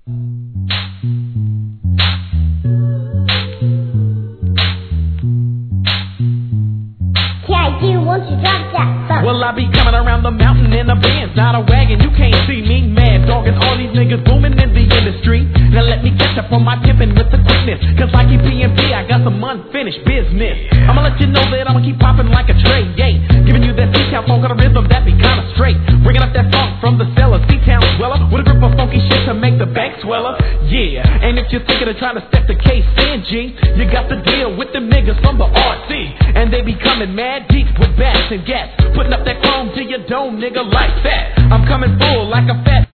Won't you drop that phone? Well, I be coming around the mountain in a Benz, not a wagon. You can't see me mad dogging all these niggas booming in the industry. Now let me catch up on my pimpin' with the quickness, cause like PNP, I got some unfinished business. I'ma let you know that I'ma keep popping like a tray, yay. Giving you that C-Town funk on a rhythm that be kinda straight. Bringing up that funk from the cellar, C-Town sweller, with a grip of funky shit to make the bank sweller. Yeah, and if you're thinking of trying to step the case in, G, you got to deal with them niggas from the RC. And they be coming mad deep with bats and gas, putting up that chrome to your dome, nigga, like that. I'm coming full like a fat